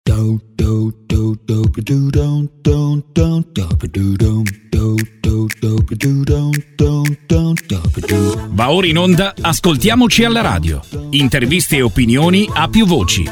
Va ora in onda Ascoltiamoci alla radio. Interviste e opinioni a più voci.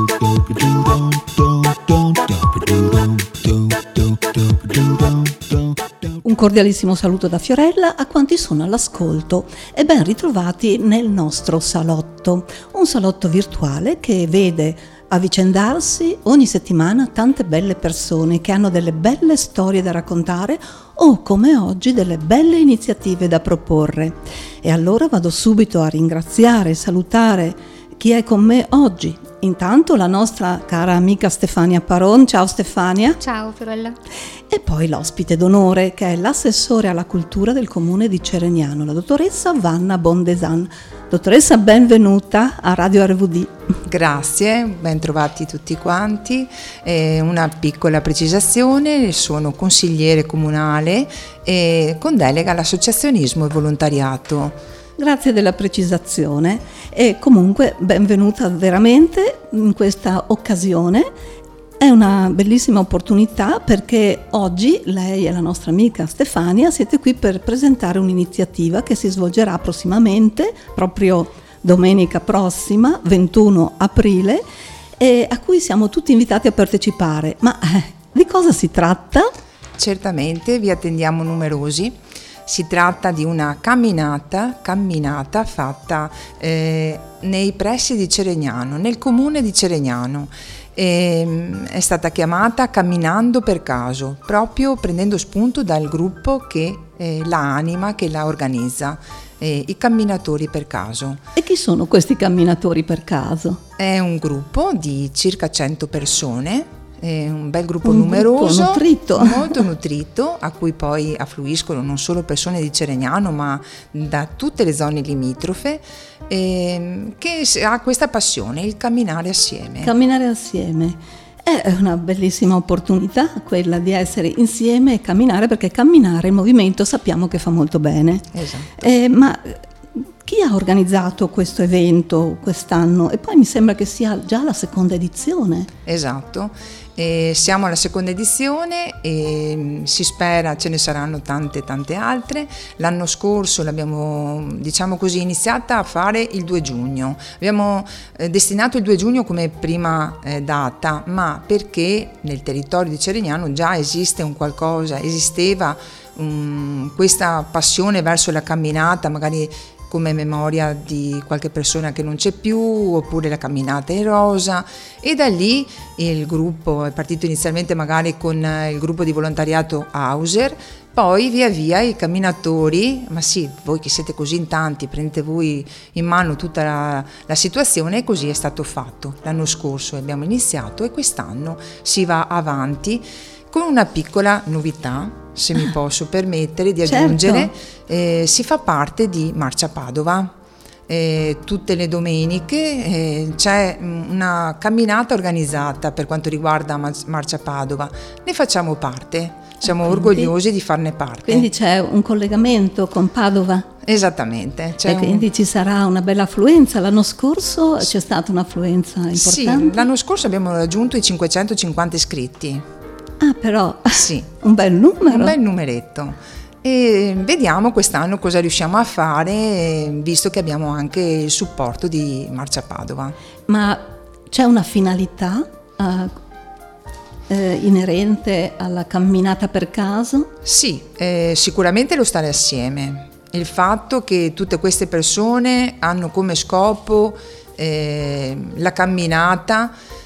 Un cordialissimo saluto da Fiorella a quanti sono all'ascolto e ben ritrovati nel nostro salotto. Un salotto virtuale che vede avvicendarsi ogni settimana tante belle persone che hanno delle belle storie da raccontare o, come oggi, delle belle iniziative da proporre. E allora vado subito a ringraziare e salutare chi è con me oggi. Intanto la nostra cara amica Stefania Paron. Ciao Stefania. Ciao Fiorella. E poi l'ospite d'onore che è l'assessore alla cultura del comune di Ceregnano, la dottoressa Vanna Bondesan. Dottoressa, benvenuta a Radio RVD. Grazie, ben trovati tutti quanti. Una piccola precisazione: sono consigliere comunale con delega all'associazionismo e volontariato. Grazie della precisazione e comunque benvenuta veramente in questa occasione. È una bellissima opportunità perché oggi lei e la nostra amica Stefania siete qui per presentare un'iniziativa che si svolgerà prossimamente, proprio domenica prossima, 21 aprile, e a cui siamo tutti invitati a partecipare. Ma di cosa si tratta? Certamente, vi attendiamo numerosi. Si tratta di una camminata fatta nei pressi di Ceregnano, nel comune di Ceregnano. È stata chiamata Camminando per caso, proprio prendendo spunto dal gruppo che la anima, che la organizza, i camminatori per caso. E chi sono questi camminatori per caso? È un gruppo di circa 100 persone. È un bel gruppo numeroso, molto nutrito, a cui poi affluiscono non solo persone di Ceregnano ma da tutte le zone limitrofe, che ha questa passione, il camminare assieme. Camminare assieme è una bellissima opportunità, quella di essere insieme e camminare, perché camminare, il movimento, sappiamo che fa molto bene. Esatto. Ma chi ha organizzato questo evento quest'anno? E poi mi sembra che sia già la seconda edizione. Esatto. Siamo alla seconda edizione e si spera ce ne saranno tante altre. L'anno scorso l'abbiamo, diciamo così, iniziata a fare il 2 giugno. Abbiamo destinato il 2 giugno come prima data, ma perché nel territorio di Ceregnano già esisteva questa passione verso la camminata, magari come memoria di qualche persona che non c'è più, oppure la camminata in rosa, e da lì il gruppo è partito inizialmente magari con il gruppo di volontariato Hauser, poi via via i camminatori, ma sì, voi che siete così in tanti, prendete voi in mano tutta la situazione, e così è stato fatto. L'anno scorso abbiamo iniziato e quest'anno si va avanti con una piccola novità, se mi posso permettere di aggiungere. Certo. Si fa parte di Marcia Padova. Tutte le domeniche c'è una camminata organizzata per quanto riguarda Marcia Padova. Ne facciamo parte, siamo orgogliosi di farne parte. Quindi c'è un collegamento con Padova? Esattamente. Quindi ci sarà una bella affluenza. L'anno scorso c'è stata un'affluenza importante? Sì, l'anno scorso abbiamo raggiunto i 550 iscritti. Ah, però sì, un bel numero. Un bel numeretto. E vediamo quest'anno cosa riusciamo a fare, visto che abbiamo anche il supporto di Marcia Padova. Ma c'è una finalità inerente alla camminata per caso? Sì, sicuramente lo stare assieme. Il fatto che tutte queste persone hanno come scopo la camminata,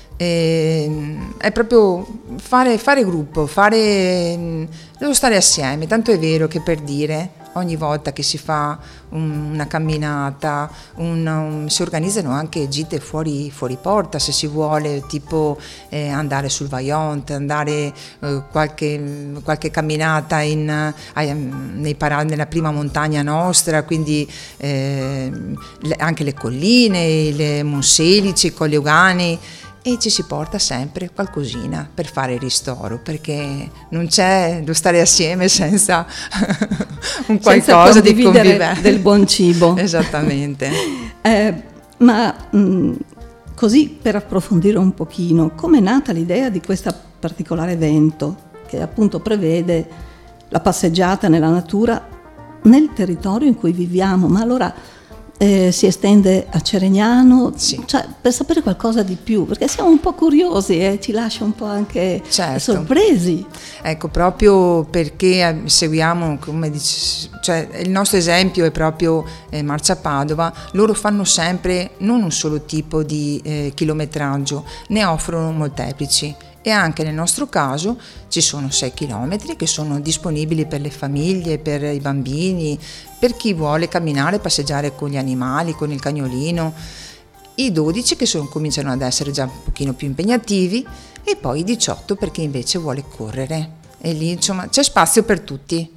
è proprio fare gruppo, lo stare assieme. Tanto è vero che, per dire, ogni volta che si fa una camminata, si organizzano anche gite fuori porta, se si vuole, tipo andare sul Vajont, andare qualche camminata nella prima montagna nostra, quindi anche le colline, le Monselici, i Colli Euganei. E ci si porta sempre qualcosina per fare ristoro, perché non c'è lo stare assieme senza un qualcosa di convivente, del buon cibo. Esattamente. Ma Così, per approfondire un pochino, come è nata l'idea di questo particolare evento che appunto prevede la passeggiata nella natura nel territorio in cui viviamo, ma allora si estende a Ceregnano, Sì. Cioè, per sapere qualcosa di più, perché siamo un po' curiosi e ci lascia un po' anche Certo. sorpresi. Ecco, proprio perché seguiamo, come dice, cioè il nostro esempio è proprio Marcia Padova, loro fanno sempre non un solo tipo di chilometraggio, ne offrono molteplici. E anche nel nostro caso ci sono 6 chilometri che sono disponibili per le famiglie, per i bambini, per chi vuole camminare, passeggiare con gli animali, con il cagnolino, i 12 che cominciano ad essere già un pochino più impegnativi e poi i 18 per chi invece vuole correre. E lì insomma c'è spazio per tutti.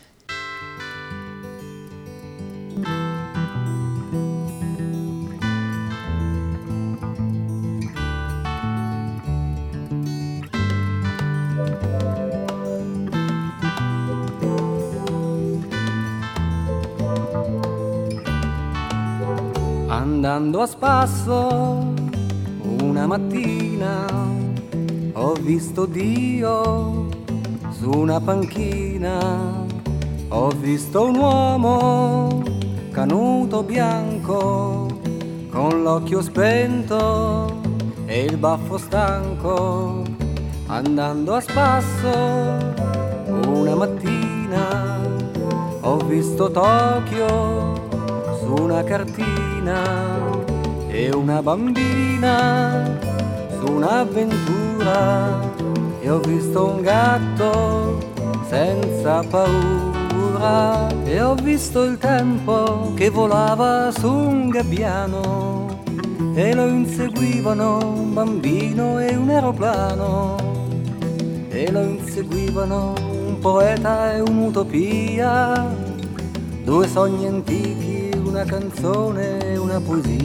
Andando a spasso una mattina ho visto Dio su una panchina, ho visto un uomo canuto bianco con l'occhio spento e il baffo stanco. Andando a spasso una mattina ho visto Tokyo su una cartina e una bambina su un'avventura e ho visto un gatto senza paura e ho visto il tempo che volava su un gabbiano e lo inseguivano un bambino e un aeroplano e lo inseguivano un poeta e un'utopia, 2 sogni antichi, una canzone e una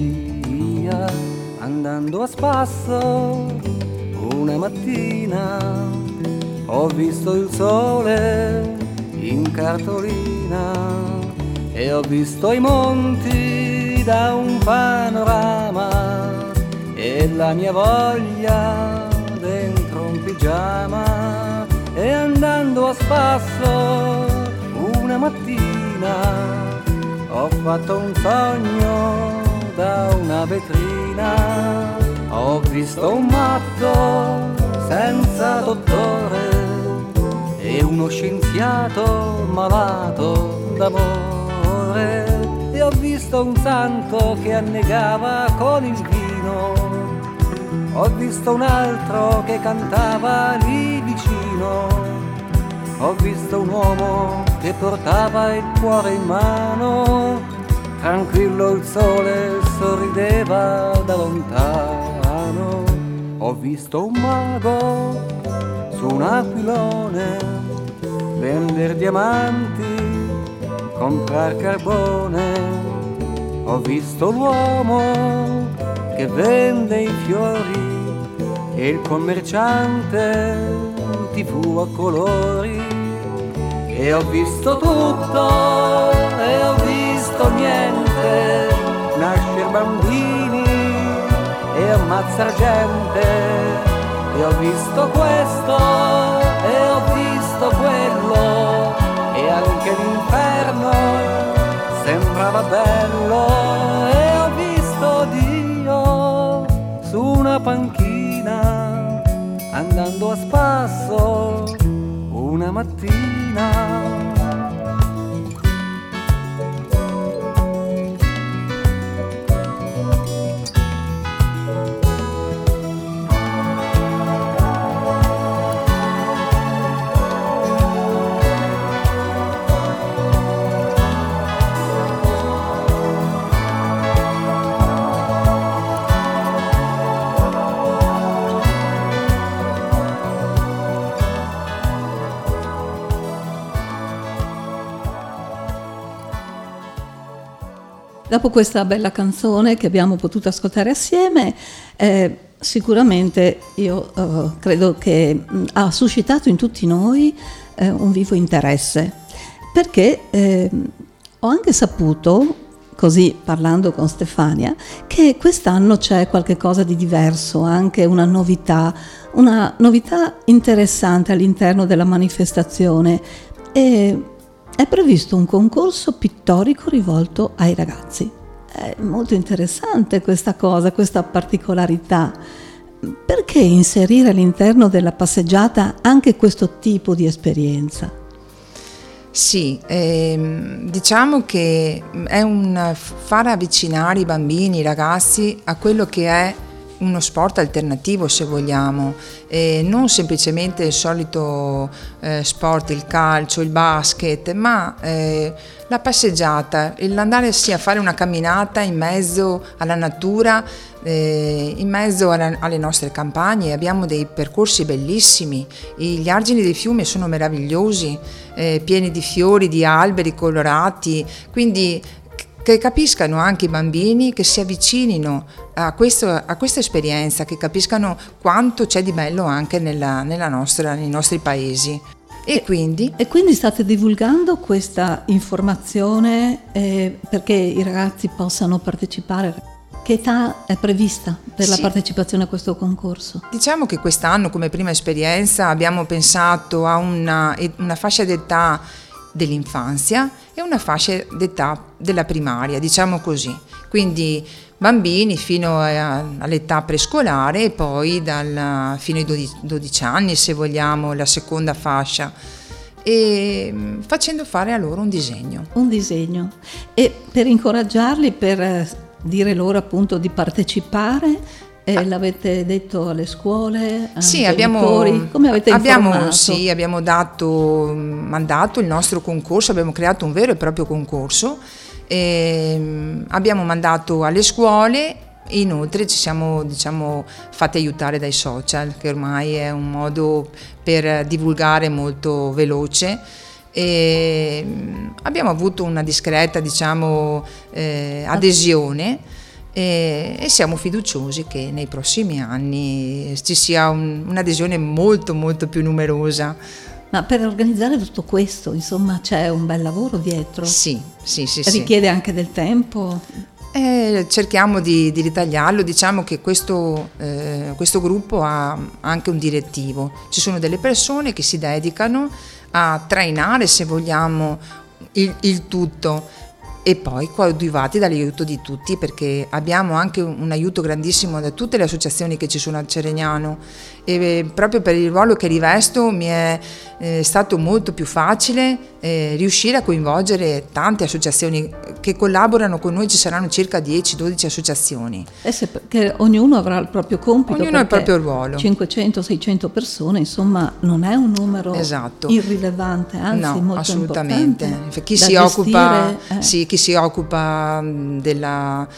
poesia. Andando a spasso una mattina ho visto il sole in cartolina e ho visto i monti da un panorama e la mia voglia dentro un pigiama. E andando a spasso una mattina ho fatto un sogno da una vetrina, ho visto un matto senza dottore e uno scienziato malato d'amore e ho visto un santo che annegava con il vino, ho visto un altro che cantava lì vicino, ho visto un uomo che portava il cuore in mano, tranquillo il sole sorrideva da lontano. Ho visto un mago su un aquilone vender diamanti, comprar carbone. Ho visto l'uomo che vende i fiori e il commerciante TV a colori e ho visto tutto e ho visto niente, nascer bambini e ammazzar gente e ho visto questo e ho visto quello e anche l'inferno sembrava bello e ho visto Dio su una panchina andando a spasso una mattina. Dopo questa bella canzone che abbiamo potuto ascoltare assieme, sicuramente io credo che ha suscitato in tutti noi un vivo interesse, perché ho anche saputo così parlando con Stefania, che quest'anno c'è qualche cosa di diverso, anche una novità interessante all'interno della manifestazione. E è previsto un concorso pittorico rivolto ai ragazzi. È molto interessante questa cosa, questa particolarità. Perché inserire all'interno della passeggiata anche questo tipo di esperienza? Sì, diciamo che è un far avvicinare i bambini, i ragazzi a quello che è uno sport alternativo, se vogliamo, non semplicemente il solito sport, il calcio, il basket, ma la passeggiata, l'andare a fare una camminata in mezzo alla natura, in mezzo alle nostre campagne. Abbiamo dei percorsi bellissimi, gli argini dei fiumi sono meravigliosi, pieni di fiori, di alberi colorati, quindi che capiscano anche i bambini, che si avvicinino a questa esperienza, che capiscano quanto c'è di bello anche nei nostri paesi. E quindi state divulgando questa informazione perché i ragazzi possano partecipare. Che età è prevista per la partecipazione a questo concorso? Diciamo che quest'anno, come prima esperienza, abbiamo pensato a una fascia d'età dell'infanzia e una fascia d'età della primaria, diciamo così. Quindi bambini fino all'età prescolare e poi fino ai 12 anni, se vogliamo, la seconda fascia, e facendo fare a loro un disegno. Un disegno. E per incoraggiarli, per dire loro appunto di partecipare, l'avete detto alle scuole? Sì, come avete informato? Sì, abbiamo mandato il nostro concorso, abbiamo creato un vero e proprio concorso, abbiamo mandato alle scuole. Inoltre ci siamo fatti aiutare dai social, che ormai è un modo per divulgare molto veloce, e abbiamo avuto una discreta adesione, e siamo fiduciosi che nei prossimi anni ci sia un'adesione molto molto più numerosa. Ma per organizzare tutto questo, insomma, c'è un bel lavoro dietro? Sì. Richiede anche del tempo? Cerchiamo di ritagliarlo. Diciamo che questo gruppo ha anche un direttivo. Ci sono delle persone che si dedicano a trainare, se vogliamo, il tutto, e poi coadiuvati dall'aiuto di tutti, perché abbiamo anche un aiuto grandissimo da tutte le associazioni che ci sono a Ceregnano, e proprio per il ruolo che rivesto mi è stato molto più facile riuscire a coinvolgere tante associazioni che collaborano con noi. Ci saranno circa 10-12 associazioni. Perché ognuno avrà il proprio compito, ognuno ha il proprio ruolo. 500-600 persone, insomma, non è un numero irrilevante, anzi molto assolutamente. importante. Chi si occupa della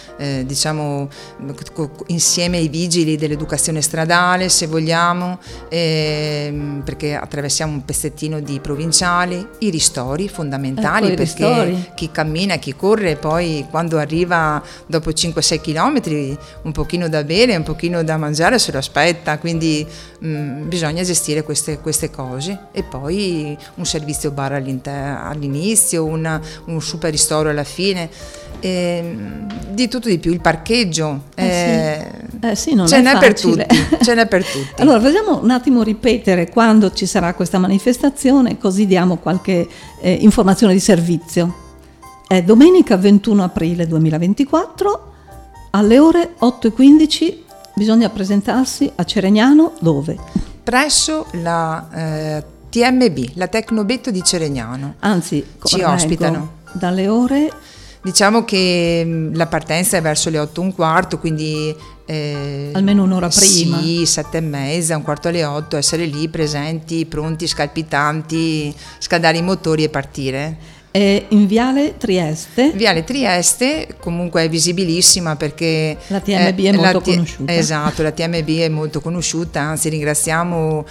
insieme ai vigili dell'educazione stradale, se vogliamo, perché attraversiamo un pezzettino di provinciali, i ristori fondamentali, perché chi cammina, chi corre, poi quando arriva dopo 5-6 chilometri un pochino da bere, un pochino da mangiare se lo aspetta, quindi bisogna gestire queste cose. E poi un servizio bar all'inizio, un super ristoro alla fine, di tutto di più, il parcheggio, non ce n'è per tutti. Allora vogliamo un attimo ripetere quando ci sarà questa manifestazione, così diamo qualche informazione di servizio. È domenica 21 aprile 2024 alle ore 8:15. Bisogna presentarsi a Ceregnano, dove? Presso la TMB, la Tecnobetto di Ceregnano. Anzi, ci ospitano dalle ore. Diciamo che la partenza è verso le 8:15, quindi almeno un'ora prima. Sì, 7:30, 7:45, essere lì presenti, pronti, scalpitanti, scaldare i motori e partire. In Viale Trieste. Viale Trieste comunque è visibilissima, perché la TMB è molto conosciuta. Esatto, la TMB è molto conosciuta, anzi ringraziamo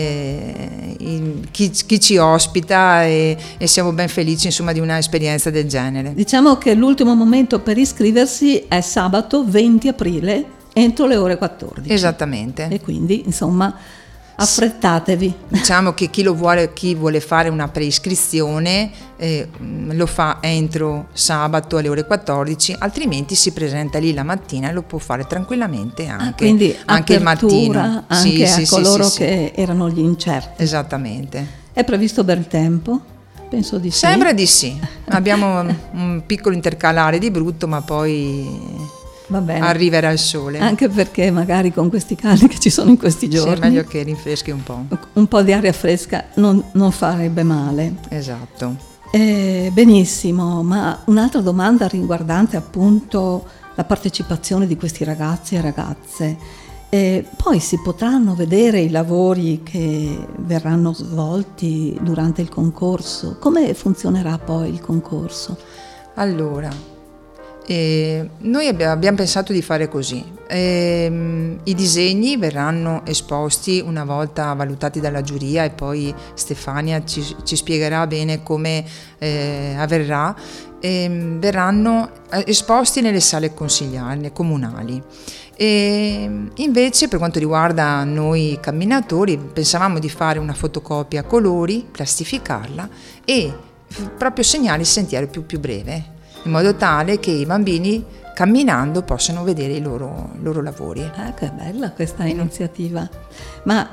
chi ci ospita, e siamo ben felici, insomma, di una esperienza del genere. Diciamo che l'ultimo momento per iscriversi è sabato 20 aprile entro le ore 14. Esattamente. E quindi, insomma, Affrettatevi. Diciamo che chi vuole fare una preiscrizione lo fa entro sabato alle ore 14, altrimenti si presenta lì la mattina e lo può fare tranquillamente quindi anche il mattino. Anche a coloro che erano gli incerti. Esattamente. È previsto bel tempo? Penso di sì. Sembra di sì. Abbiamo un piccolo intercalare di brutto, ma poi va bene, arriverà il sole. Anche perché magari con questi caldi che ci sono in questi giorni, è meglio che rinfreschi un po' di aria fresca non farebbe male. Esatto. Benissimo, ma un'altra domanda riguardante appunto la partecipazione di questi ragazzi e ragazze. Poi si potranno vedere i lavori che verranno svolti durante il concorso. Come funzionerà poi il concorso? Allora, noi abbiamo pensato di fare così. I disegni verranno esposti una volta valutati dalla giuria e poi Stefania ci spiegherà bene come avverrà. Verranno esposti nelle sale consigliari comunali. E invece per quanto riguarda noi camminatori pensavamo di fare una fotocopia a colori, plastificarla e proprio segnare il sentiero più breve, in modo tale che i bambini camminando possano vedere i loro lavori. Che bella questa iniziativa. Ma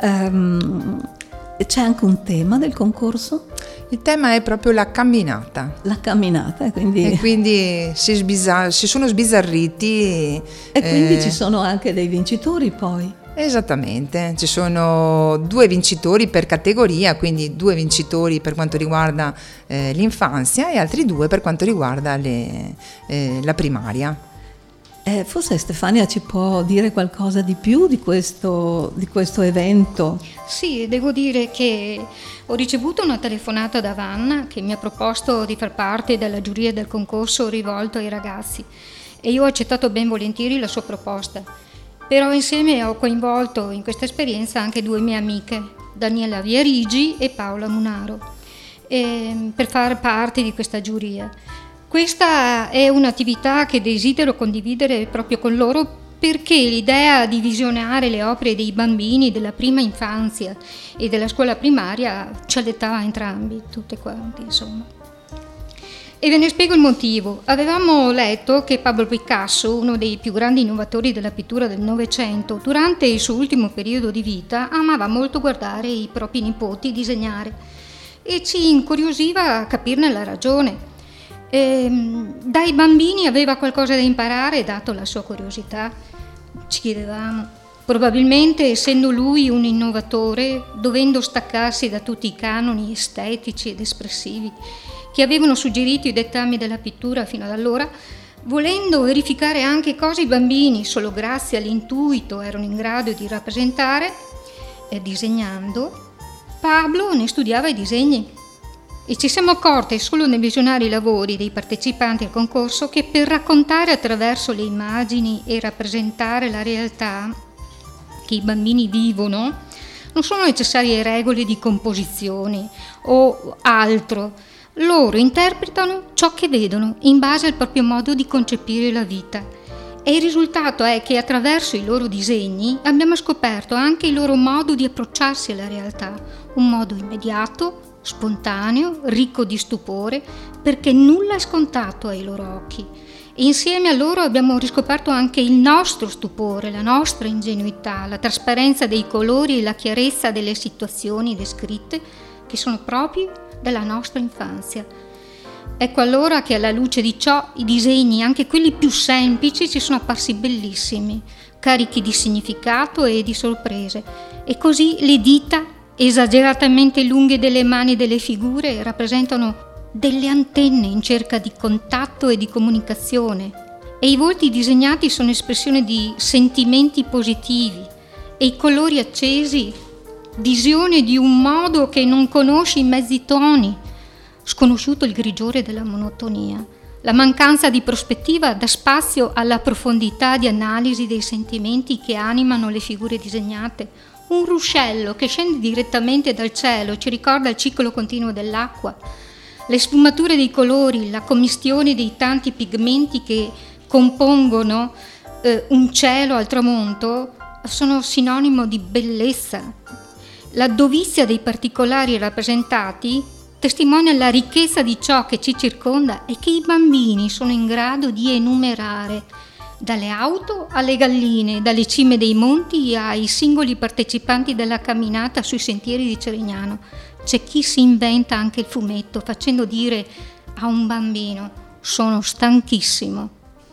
c'è anche un tema del concorso? Il tema è proprio la camminata. La camminata, quindi... E quindi si sono sbizzarriti. E quindi ci sono anche dei vincitori poi? Esattamente, ci sono 2 vincitori per categoria, quindi 2 vincitori per quanto riguarda l'infanzia e altri 2 per quanto riguarda la primaria. Forse Stefania ci può dire qualcosa di più di questo evento? Sì, devo dire che ho ricevuto una telefonata da Vanna che mi ha proposto di far parte della giuria del concorso rivolto ai ragazzi e io ho accettato ben volentieri la sua proposta. Però insieme ho coinvolto in questa esperienza anche 2 mie amiche, Daniela Viarigi e Paola Munaro, per far parte di questa giuria. Questa è un'attività che desidero condividere proprio con loro perché l'idea di visionare le opere dei bambini della prima infanzia e della scuola primaria ci allettava entrambi, tutte quanti, insomma. E ve ne spiego il motivo. Avevamo letto che Pablo Picasso, uno dei più grandi innovatori della pittura del Novecento, durante il suo ultimo periodo di vita amava molto guardare i propri nipoti disegnare e ci incuriosiva capirne la ragione. Dai bambini aveva qualcosa da imparare, dato la sua curiosità, ci chiedevamo. Probabilmente, essendo lui un innovatore, dovendo staccarsi da tutti i canoni estetici ed espressivi che avevano suggerito i dettami della pittura fino ad allora, volendo verificare anche cosa i bambini, solo grazie all'intuito, erano in grado di rappresentare, disegnando, Pablo ne studiava i disegni. E ci siamo accorti solo nel visionare i lavori dei partecipanti al concorso che per raccontare attraverso le immagini e rappresentare la realtà che i bambini vivono non sono necessarie regole di composizione o altro. Loro interpretano ciò che vedono in base al proprio modo di concepire la vita. E il risultato è che attraverso i loro disegni abbiamo scoperto anche il loro modo di approcciarsi alla realtà, un modo immediato, spontaneo, ricco di stupore, perché nulla è scontato ai loro occhi. E insieme a loro abbiamo riscoperto anche il nostro stupore, la nostra ingenuità, la trasparenza dei colori e la chiarezza delle situazioni descritte che sono propri della nostra infanzia. Ecco allora che alla luce di ciò i disegni, anche quelli più semplici, ci sono apparsi bellissimi, carichi di significato e di sorprese. E così le dita esageratamente lunghe delle mani e delle figure rappresentano delle antenne in cerca di contatto e di comunicazione e i volti disegnati sono espressione di sentimenti positivi e i colori accesi visione di un modo che non conosce i mezzi toni, sconosciuto il grigiore della monotonia. La mancanza di prospettiva dà spazio alla profondità di analisi dei sentimenti che animano le figure disegnate. Un ruscello che scende direttamente dal cielo ci ricorda il ciclo continuo dell'acqua. Le sfumature dei colori, la commistione dei tanti pigmenti che compongono un cielo al tramonto sono sinonimo di bellezza. La dovizia dei particolari rappresentati testimonia la ricchezza di ciò che ci circonda e che i bambini sono in grado di enumerare, dalle auto alle galline, dalle cime dei monti ai singoli partecipanti della camminata sui sentieri di Cerignano. C'è chi si inventa anche il fumetto facendo dire a un bambino: sono stanchissimo.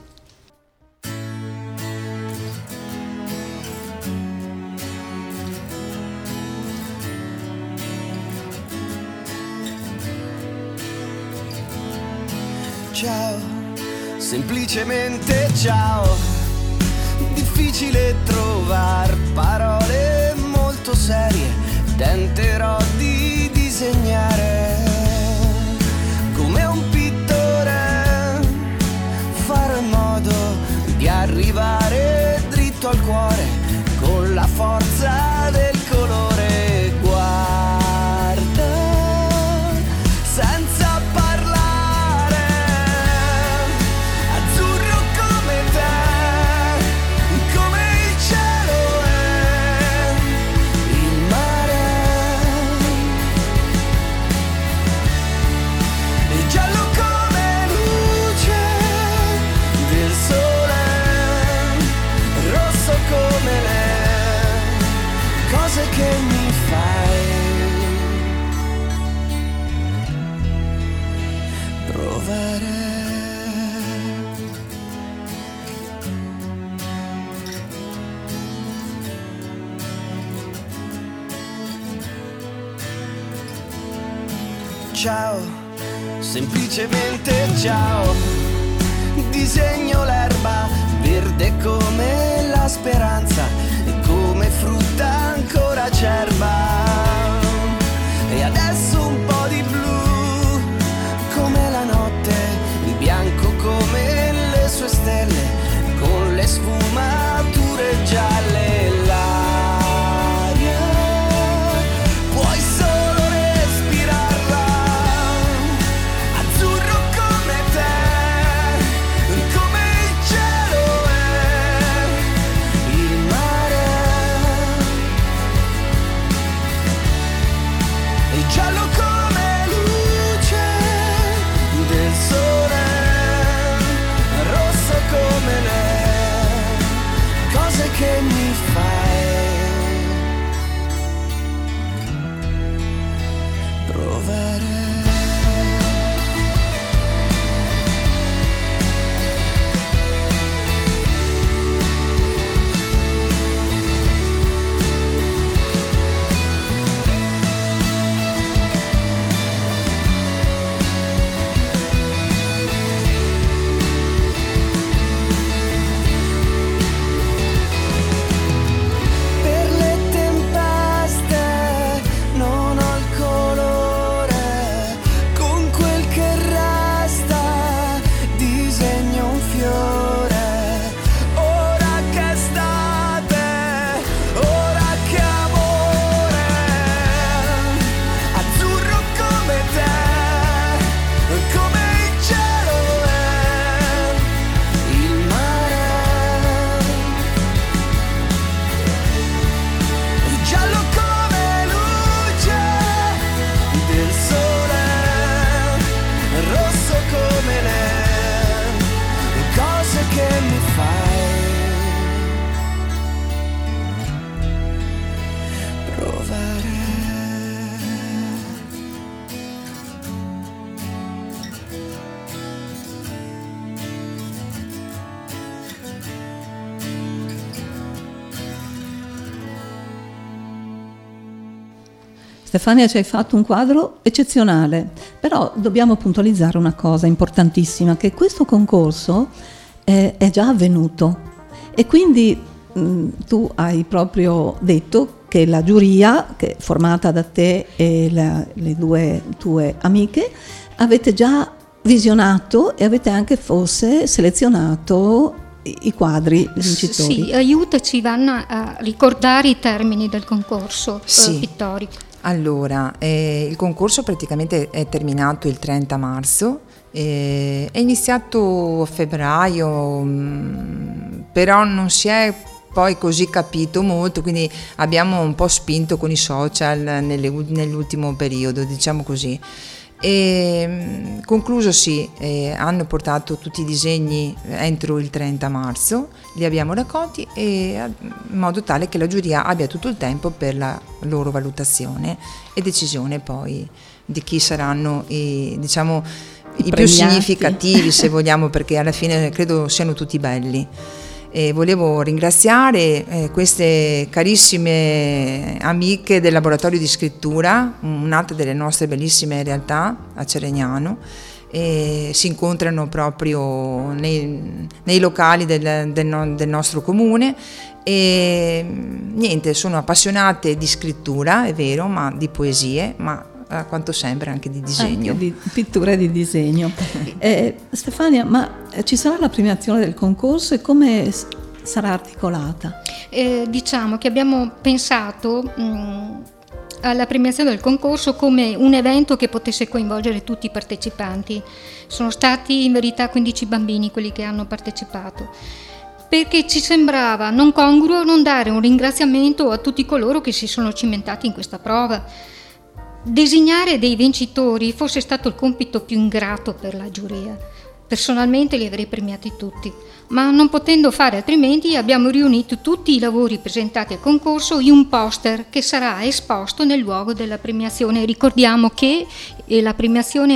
Ciao, semplicemente ciao. Difficile trovar parole molto serie. Tenterò di disegnare come un pittore. Farò in modo di arrivare dritto al cuore con la forza del colore. Guarda, senza parlare, azzurro come te, come il cielo è il mare, e giallo come luce del sole, rosso come le cose che mi fai provare. Ciao, semplicemente ciao. Disegno l'erba verde come la speranza e come frutta ancora acerba. E adesso un po' di blu come la notte, il bianco come le sue stelle, con le sfumature gialle. L'aria puoi solo respirarla, azzurro come te, come il cielo è il mare, e giallo come luce del sole, rosso come le cose che mi fai provare. Per le tempeste non ho il colore, con quel che resta disegno un fiore. Ora che è estate, ora che amore, azzurro come te, come il cielo è il mare, e giallo come luce del sole, rosso come le cose che mi fai provare. Stefania, ci hai fatto un quadro eccezionale, però dobbiamo puntualizzare una cosa importantissima, che questo concorso è già avvenuto e quindi tu hai proprio detto che la giuria, che è formata da te e le due tue amiche, avete già visionato e avete anche forse selezionato i quadri vincitori. Sì, aiutaci Vanna a ricordare i termini del concorso Sì. pittorico. Allora, il concorso praticamente è terminato il 30 marzo, è iniziato a febbraio, però non si è poi così capito molto, quindi abbiamo un po' spinto con i social nell'ultimo periodo, diciamo così. E concluso hanno portato tutti i disegni entro il 30 marzo, li abbiamo raccolti in modo tale che la giuria abbia tutto il tempo per la loro valutazione e decisione poi di chi saranno i più significativi, se vogliamo, perché alla fine credo siano tutti belli. E volevo ringraziare queste carissime amiche del laboratorio di scrittura, un'altra delle nostre bellissime realtà a Ceregnano, e si incontrano proprio nei locali del nostro comune e niente, sono appassionate di scrittura, è vero, ma di poesie, ma a quanto sembra anche di disegno. Anche di pittura e di disegno. Stefania, ma ci sarà la premiazione del concorso e come sarà articolata? Diciamo che abbiamo pensato alla premiazione del concorso come un evento che potesse coinvolgere tutti i partecipanti. Sono stati in verità 15 bambini quelli che hanno partecipato, perché ci sembrava non congruo non dare un ringraziamento a tutti coloro che si sono cimentati in questa prova. Designare dei vincitori fosse stato il compito più ingrato per la giuria. Personalmente li avrei premiati tutti, ma non potendo fare altrimenti abbiamo riunito tutti i lavori presentati al concorso in un poster che sarà esposto nel luogo della premiazione. Ricordiamo che la premiazione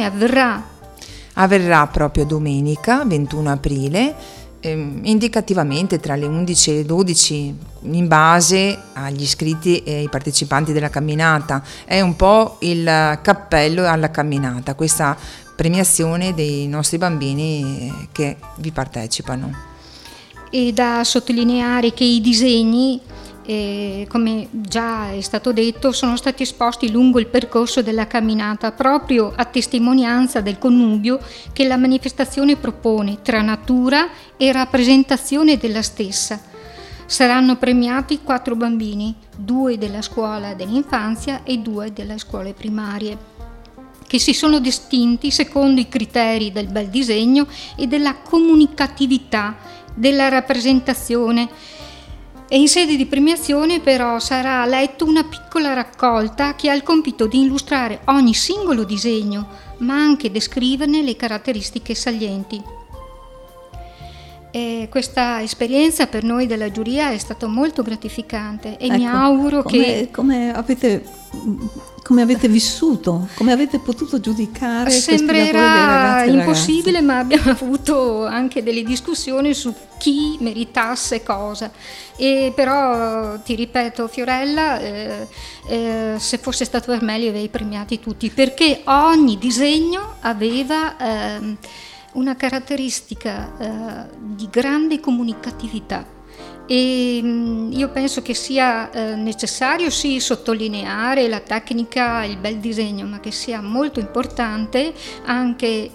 avverrà proprio domenica 21 aprile, indicativamente tra le 11 e le 12, in base agli iscritti e ai partecipanti della camminata. È un po' il cappello alla camminata, questa premiazione dei nostri bambini che vi partecipano. E da sottolineare che i disegni, come già è stato detto, sono stati esposti lungo il percorso della camminata, proprio a testimonianza del connubio che la manifestazione propone tra natura e rappresentazione della stessa. Saranno premiati 4 bambini, 2 della scuola dell'infanzia e 2 delle scuole primarie, che si sono distinti secondo i criteri del bel disegno e della comunicatività, della rappresentazione. E in sede di premiazione però sarà letto una piccola raccolta che ha il compito di illustrare ogni singolo disegno, ma anche descriverne le caratteristiche salienti. E questa esperienza per noi della giuria è stata molto gratificante e mi auguro come avete vissuto, come avete potuto giudicare questi lavori dei ragazzi e impossibile, ragazze. Ma abbiamo avuto anche delle discussioni su chi meritasse cosa. E però ti ripeto, Fiorella, se fosse stato per me li avrei premiati tutti, perché ogni disegno aveva una caratteristica di grande comunicatività. E io penso che sia necessario sì sottolineare la tecnica, il bel disegno, ma che sia molto importante anche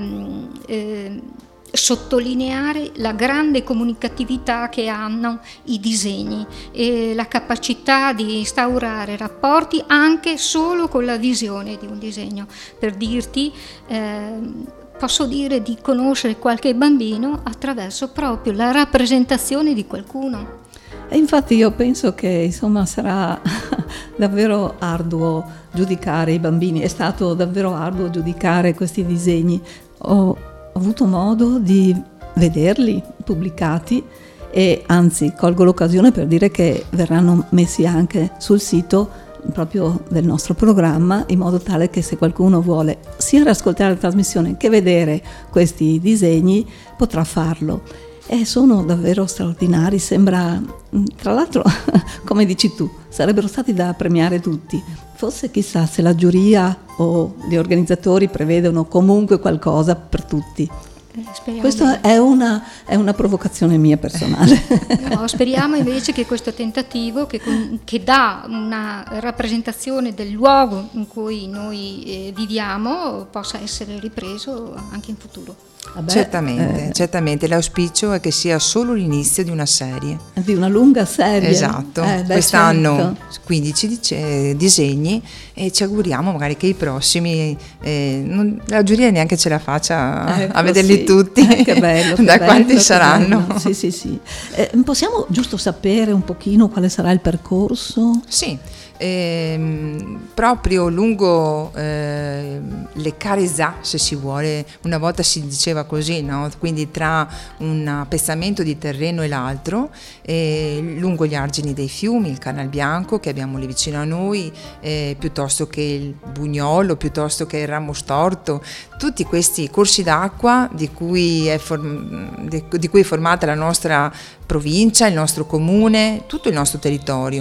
sottolineare la grande comunicatività che hanno i disegni e la capacità di instaurare rapporti anche solo con la visione di un disegno. Per dirti, posso dire di conoscere qualche bambino attraverso proprio la rappresentazione di qualcuno. E infatti io penso che insomma sarà davvero arduo giudicare i bambini, è stato davvero arduo giudicare questi disegni. Ho avuto modo di vederli pubblicati e anzi colgo l'occasione per dire che verranno messi anche sul sito proprio del nostro programma, in modo tale che se qualcuno vuole sia ascoltare la trasmissione che vedere questi disegni potrà farlo. E sono davvero straordinari, sembra, tra l'altro come dici tu, sarebbero stati da premiare tutti. Forse chissà se la giuria o gli organizzatori prevedono comunque qualcosa per tutti. Questa è una provocazione mia personale. No, speriamo invece che questo tentativo che dà una rappresentazione del luogo in cui noi viviamo possa essere ripreso anche in futuro. Certamente, l'auspicio è che sia solo l'inizio di una serie. Di una lunga serie. Esatto, quest'anno 15 disegni e ci auguriamo magari che i prossimi, la giuria neanche ce la faccia a vederli tutti, che bello, quanti saranno. Sì. Possiamo giusto sapere un pochino quale sarà il percorso? Sì. Proprio lungo le Caresà, se si vuole, una volta si diceva così, no? Quindi tra un appezzamento di terreno e l'altro, lungo gli argini dei fiumi, il Canal Bianco che abbiamo lì vicino a noi, piuttosto che il Bugnolo, piuttosto che il Ramo Storto, tutti questi corsi d'acqua di cui è formata la nostra provincia, il nostro comune, tutto il nostro territorio.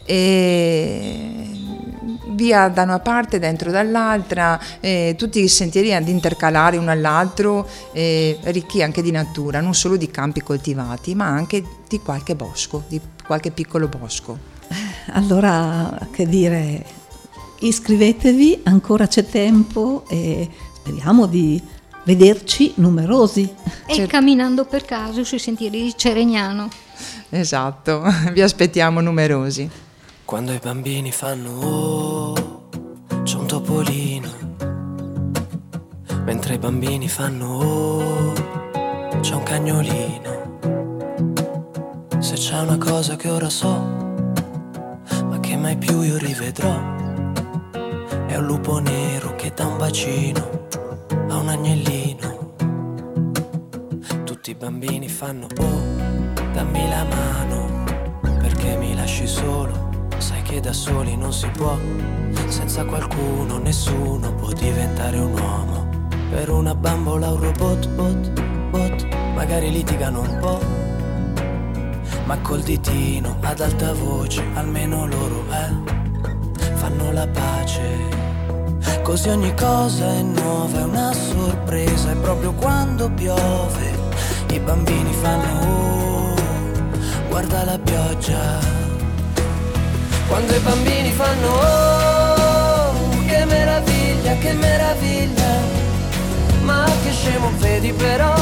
E via da una parte, dentro dall'altra, tutti i sentieri ad intercalare uno all'altro, ricchi anche di natura, non solo di campi coltivati, ma anche di qualche bosco, di qualche piccolo bosco. Allora, che dire, iscrivetevi, ancora c'è tempo e speriamo di vederci numerosi. E camminando per caso sui sentieri di Ceregnano. Esatto, vi aspettiamo numerosi. Quando i bambini fanno c'è un topolino, mentre i bambini fanno c'è un cagnolino. Se c'è una cosa che ora so, ma che mai più io rivedrò, è un lupo nero che dà un bacino a un agnellino. Tutti i bambini fanno dammi la mano, perché mi lasci solo. Sai che da soli non si può, senza qualcuno nessuno può diventare un uomo. Per una bambola un robot, bot, magari litigano un po', ma col ditino ad alta voce almeno loro fanno la pace. Così ogni cosa è nuova, è una sorpresa, e proprio quando piove i bambini fanno guarda la pioggia. Quando i bambini fanno che meraviglia, ma che scemo vedi però,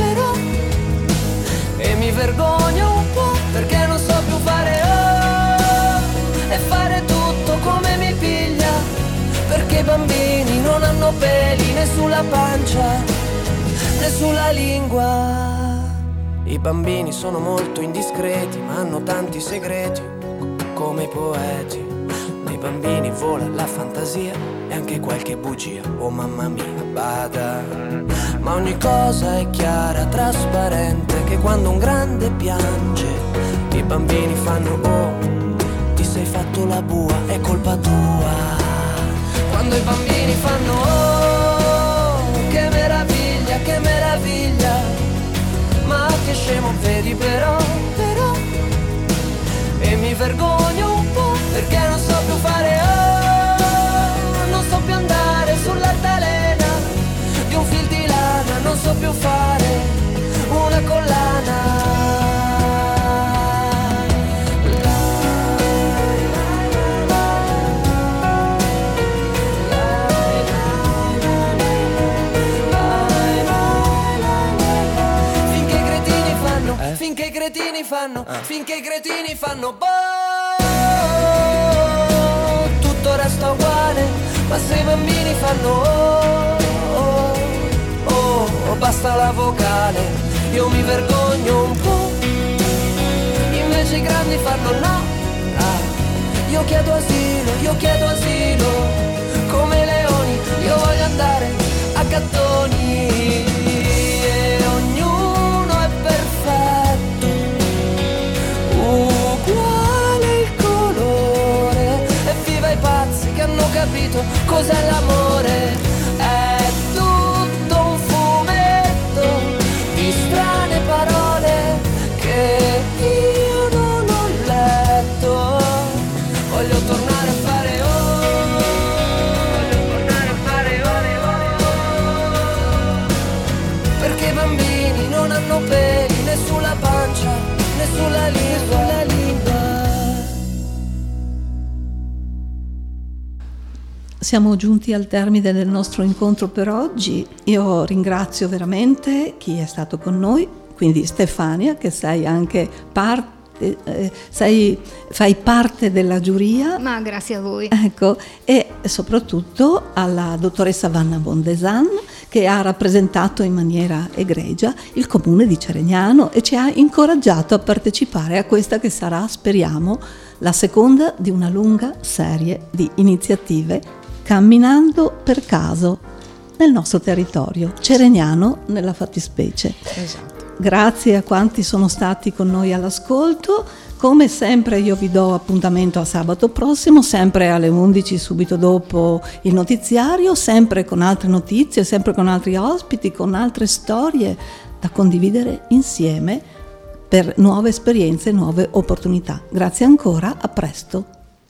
e mi vergogno un po' perché non so più fare e fare tutto come mi piglia, perché i bambini non hanno peli né sulla pancia né sulla lingua. I bambini sono molto indiscreti ma hanno tanti segreti come i poeti. Nei bambini vola la fantasia e anche qualche bugia, oh mamma mia, bada. Ma ogni cosa è chiara, trasparente, che quando un grande piange i bambini fanno ti sei fatto la bua, è colpa tua. Quando i bambini fanno che meraviglia, ma che scemo vedi però, e mi vergogno un po' perché non so più fare non so più andare sull'altalena di un fil di lana, non so più fare una collana. Finché i cretini fanno tutto resta uguale, ma se i bambini fanno basta la vocale, io mi vergogno un po', invece i grandi fanno no, io chiedo asilo, come leoni, io voglio andare a gattoni. Hanno capito cos'è l'amore, è tutto un fumetto di strane parole che io non ho letto. Voglio tornare a fare perché i bambini non hanno peli né sulla pancia né sulla lingua. Siamo giunti al termine del nostro incontro per oggi. Io ringrazio veramente chi è stato con noi, quindi Stefania, che sei anche fai parte della giuria. Ma grazie a voi. Ecco, e soprattutto alla dottoressa Vanna Bondesan, che ha rappresentato in maniera egregia il comune di Ceregnano e ci ha incoraggiato a partecipare a questa che sarà, speriamo, la seconda di una lunga serie di iniziative camminando per caso nel nostro territorio, Ceregnano nella fattispecie. Esatto. Grazie a quanti sono stati con noi all'ascolto. Come sempre io vi do appuntamento a sabato prossimo, sempre alle 11 subito dopo il notiziario, sempre con altre notizie, sempre con altri ospiti, con altre storie da condividere insieme per nuove esperienze, nuove opportunità. Grazie ancora, a presto.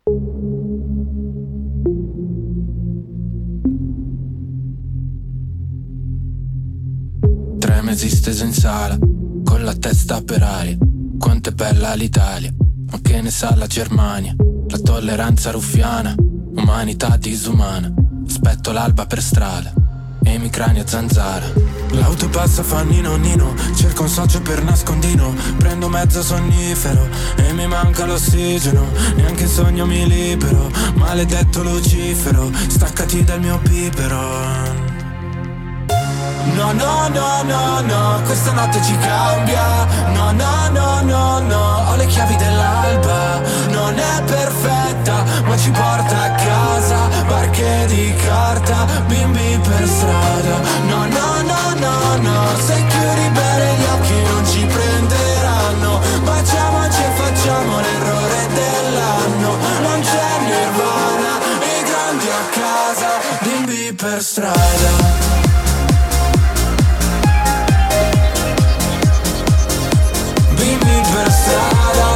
3 mesi steso in sala, con la testa per aria. Quanto è bella l'Italia, ma che ne sa la Germania? La tolleranza ruffiana, umanità disumana. Aspetto l'alba per strada e mi cranio zanzara. L'auto passa fa nino nino, cerco un socio per nascondino. Prendo mezzo sonnifero e mi manca l'ossigeno. Neanche in sogno mi libero, maledetto Lucifero, staccati dal mio pipero. No, no, no, no, no, questa notte ci cambia. No, no, no, no, no, ho le chiavi dell'alba. Non è perfetta, ma ci porta a casa. Barche di carta, bimbi per strada. No, no, no, no, no, se chiudi bene gli occhi non ci prenderanno. Baciamoci e facciamo l'errore dell'anno. Non c'è nirvana, i grandi a casa, bimbi per strada. Per strada.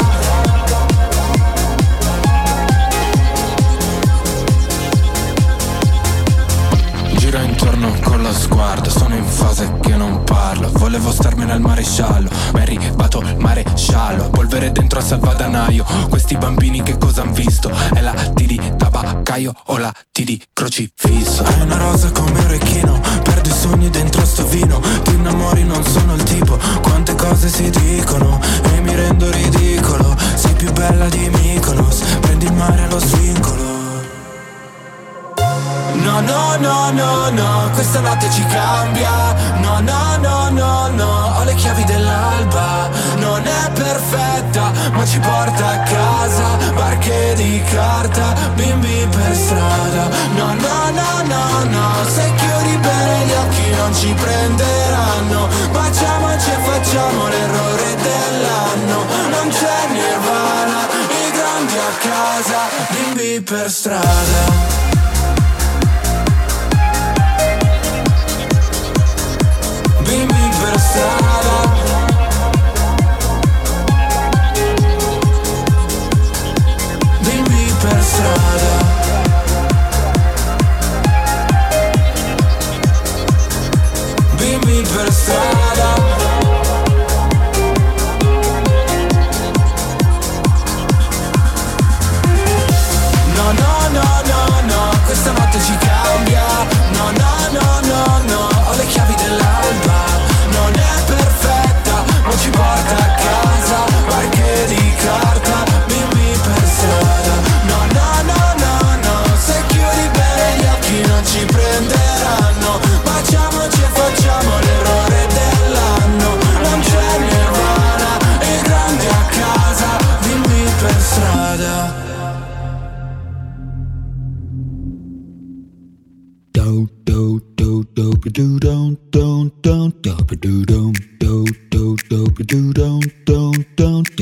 Giro intorno con lo sguardo, sono in fase che non parlo. Volevo starmene al maresciallo, ma è arrivato il maresciallo. Polvere dentro al salvadanaio, questi bambini che cosa han visto? È la T di tabaccaio o la T di crocifisso? È una rosa come un orecchino, perdo i sogni dentro sto vino. Ti innamori, non sono il tipo, quante cose si dicono e mi rendo ridicolo. Sei più bella di Mykonos, prendi il mare allo svincolo. No, no, no, no, no, questa notte ci cambia. No, no, no, no, no, ho le chiavi dell'alba. Non è perfetta, ma ci porta a casa. Barche di carta, bimbi per strada. No, no, no, no, no, se chiudi bene gli occhi non ci prenderanno. Baciamoci e facciamo l'errore dell'anno. Non c'è nirvana, i grandi a casa, bimbi per strada. Bimbi per strada. Bimbi per strada. Bimbi per strada. No, no, no, no, no, questa notte ci cambia. No, no, no, no, no, ho le chiavi dell'alba. Non è perfetta, ma ci porta a casa. Barche di carta, bimbi per strada. No, no, no, no, no, se chiudi bene gli occhi non ci prenderanno. Baciamoci e facciamo l'errore dell'anno. Non c'è nirvana, i grandi a casa, bimbi per strada.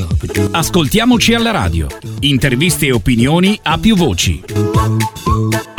Ascoltiamoci alla radio. Interviste e opinioni a più voci.